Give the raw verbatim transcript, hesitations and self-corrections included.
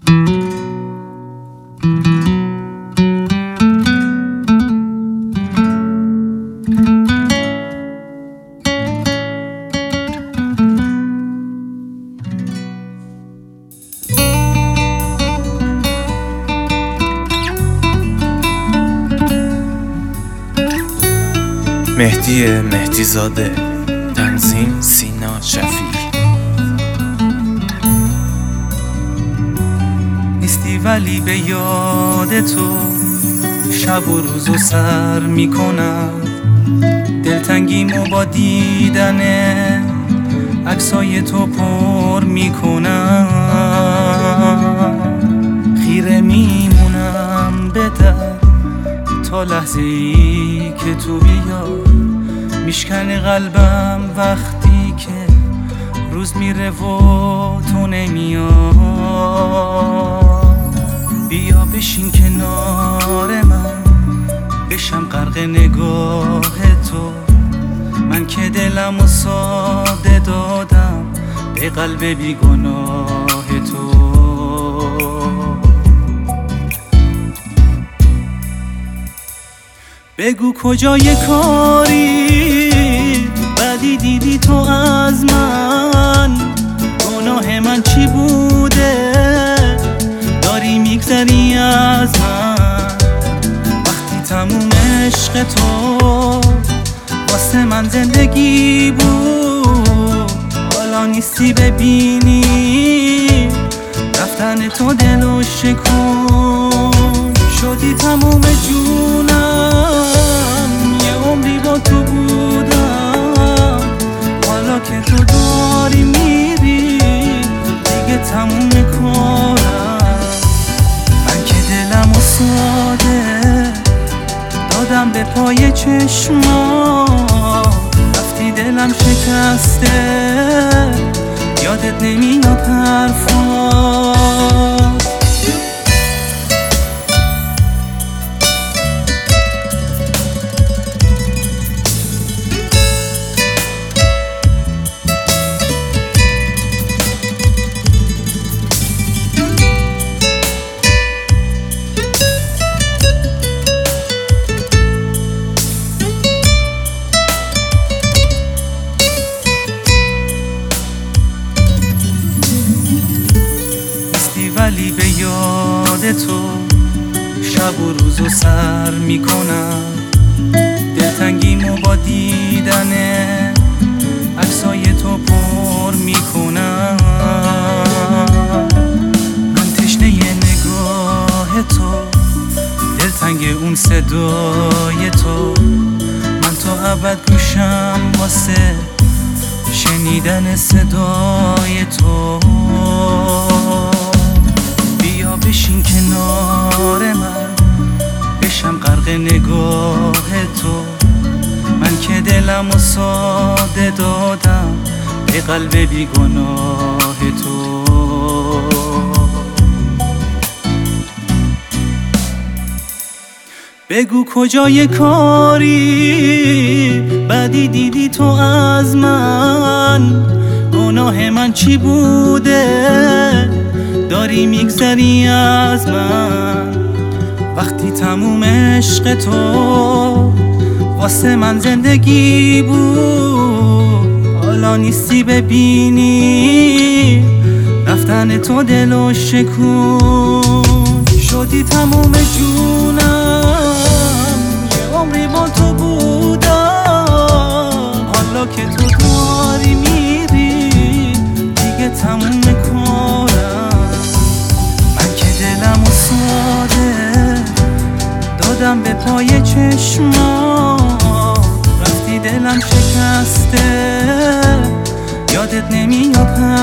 مهدی مهدی زاده، تنظیم سینا شفیع. نیستی ولی به یاد تو شب و روز و سر میکنم، دلتنگیمو با دیدن عکسای تو پر میکنم، خیره میمونم به در تا لحظه ای که تو بیای، میشکنه قلبم وقتی که روز میره و تو نمیای. بیا بشین کنار من، بشم غرق نگاه تو، من که دلمو ساده دادم به قلب بیگناه تو. بگو کجای کاری بدی دیدی تو از من، گناه من چی بوده داری میگذری از من، وقتی تموم عشق تو واسه من زندگی بود، حالا نیستی ببینی رفتن تو دلو شکون، شدی تموم جونم یه عمری با تو بودم، حالا که تو داری میری دیگه تموم کارم، من که دلم و ساده دادم به پای چشما، رفتی دلم شکسته یادت نمیاد حرفات. ولی به یاد تو شب و روز و سر میکنم، دلتنگیمو با دیدن عکسای تو پر میکنم، من تشنه نگاه تو، دلتنگ اون صدای تو، من تا ابد گوشم واسه شنیدن صدای تو. بشین کنار من، بشم غرق نگاه تو، من که دلمو ساده دادم به قلب بیگناه تو. بگو کجای کاری بدی دیدی تو از من، گناه من چی بوده داری میگذری از من، وقتی تموم عشق تو واسه من زندگی بود، حالا نیستی ببینی رفتن تو دلو شکون، شدی تموم جونم یه عمری با تو بودم، حالا که تو داری میری دیگه تموم کارم، من که دلمو ساده دادم به پای چشما، رفتی دلم شکسته یادت نمیاد